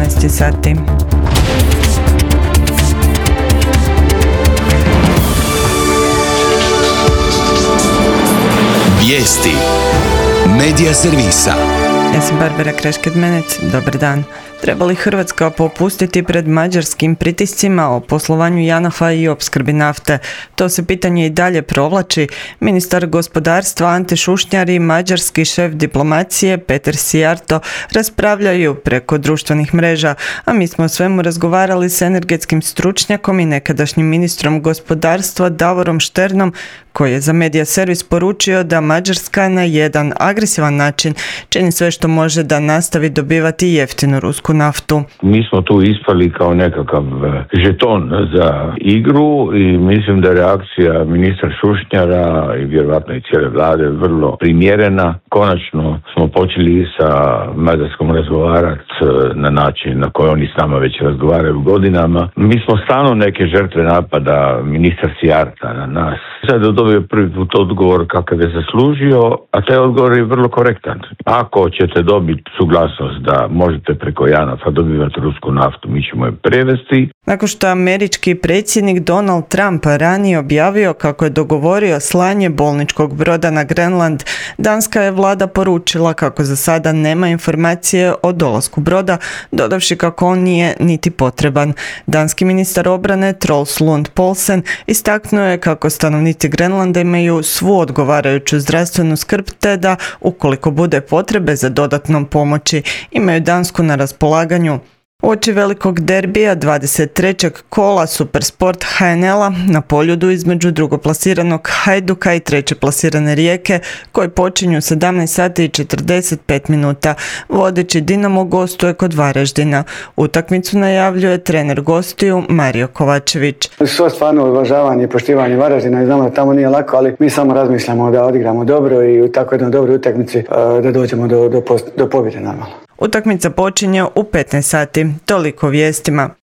12 sati. Vijesti Medija servisa. Ja sam Barbara Krešked-Menec, dobar dan. Treba li Hrvatska popustiti pred mađarskim pritiscima o poslovanju JANAF-a i opskrbi nafte? To se pitanje i dalje provlači. Ministar gospodarstva Ante Šušnjar i mađarski šef diplomacije Peter Szijjártó raspravljaju preko društvenih mreža, a mi smo o svemu razgovarali s energetskim stručnjakom i nekadašnjim ministrom gospodarstva Davorom Šternom, koji je za Medija servis poručio da Mađarska na jedan agresivan način čini sve što može da nastavi dobivati jeftinu rusku naftu. Mi smo tu ispali kao nekakav žeton za igru i mislim da je reakcija ministra Šušnjara i vjerojatno i cijele vlade vrlo primjerena. Konačno smo počeli sa Mađarskom razgovarati na način na koji oni s nama već razgovaraju godinama. Mi smo stalno neke žrtve napada ministar Szijjártó na nas. Sad je dobio prvi put odgovor kakav je zaslužio, a taj odgovor je vrlo korektan. Ako ćete dobiti suglasnost da možete preko JANAF-a dobivati rusku naftu, mi ćemo je prevesti. Nakon što američki predsjednik Donald Trump ranije objavio kako je dogovorio slanje bolničkog broda na Grenland, danska je vlada poručila kako za sada nema informacije o dolasku broda, dodavši kako on nije niti potreban. Danski ministar obrane Troels Lund Poulsen istaknuo je kako stanovnici Grenlanda imaju svu odgovarajuću zdravstvenu skrb, te da ukoliko bude potrebe za dodatnom pomoći imaju Dansku na raspolaganju. Uoči velikog derbija 23. kola Supersport HNL-a na Poljudu između drugoplasiranog Hajduka i treće plasirane Rijeke, koji počinju 17 sati i 45 minuta. Vodeći Dinamo gostuje kod Varaždina. Utakmicu najavljuje trener gostiju Mario Kovačević. Svo stvarno uvažavanje i poštivanje Varaždina i znamo da tamo nije lako, ali mi samo razmišljamo da odigramo dobro i u tako jednoj dobroj utakmici da dođemo do pobjede normalno. Utakmica počinje u 15 sati. Toliko vijestima.